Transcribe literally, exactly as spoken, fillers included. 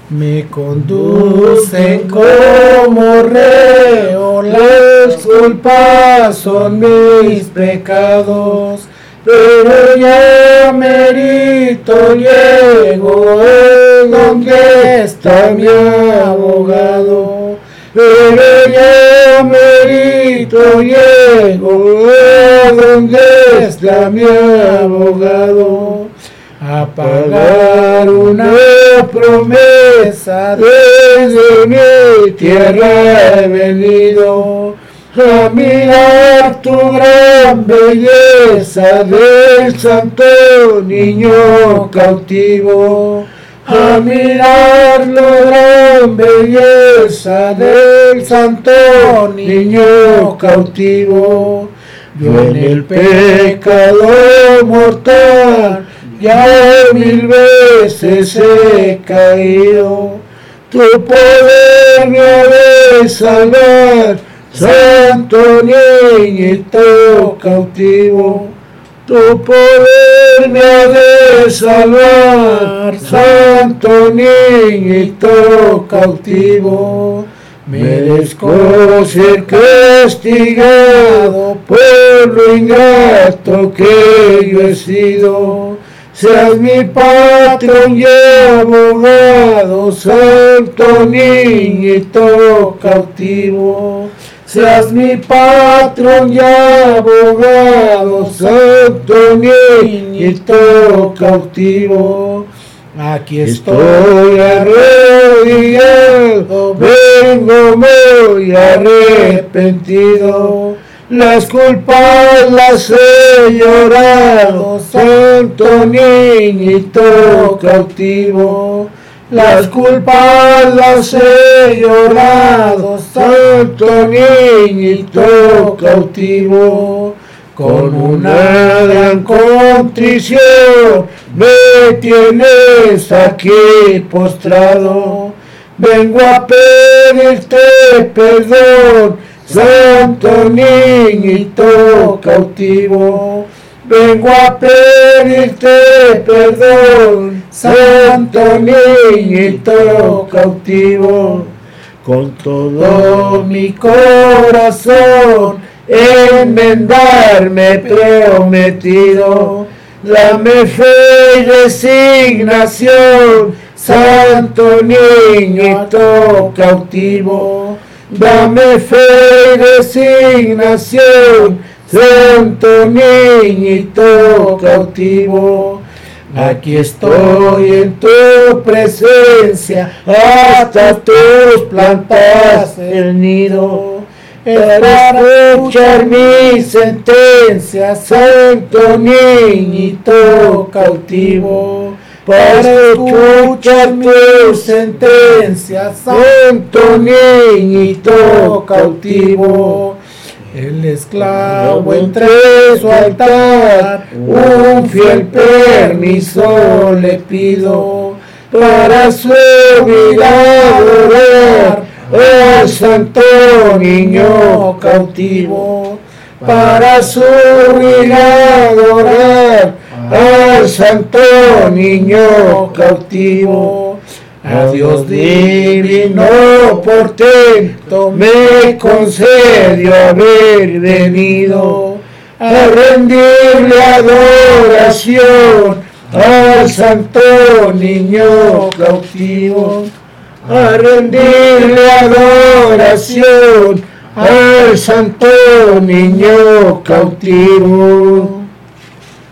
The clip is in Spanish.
Me conducen como reo, las culpas son mis pecados, pero ya merito llego a donde está mi abogado, pero ya merito llego a donde está mi abogado, a pagar una promesa desde mi tierra he venido, a mirar tu gran belleza del santo niño cautivo, a mirar la gran belleza del santo niño cautivo. Yo en el pecado mortal ya mil veces he caído, tu poder me ha de salvar, santo niñito cautivo, tu poder me ha de salvar, santo niñito cautivo. Merezco ser castigado por lo ingrato que yo he sido, seas mi patrón y abogado, santo niñito cautivo. Seas mi patrón y abogado, santo niñito cautivo. Aquí estoy arrodillado, vengo muy arrepentido, las culpas las he llorado, santo niñito cautivo. Las culpas las he llorado, santo niñito cautivo. Con una gran contrición me tienes aquí postrado. Vengo a pedirte perdón, santo niñito cautivo. Vengo a pedirte perdón, santo niñito cautivo. Con todo mi corazón enmendarme prometido, dame fe y resignación, santo niñito cautivo. Dame fe y resignación, santo niñito cautivo. Aquí estoy en tu presencia, hasta tus plantas el nido, para escuchar mi sentencia, santo niñito cautivo. Para escuchar tu sentencia, santo niñito cautivo. El esclavo entre su altar, un fiel permiso le pido, para subir a adorar al santo niño cautivo, para subir a adorar al santo niño cautivo. A Dios divino portento me concedió haber venido a rendirle adoración al santo niño cautivo, a rendirle adoración al santo niño cautivo.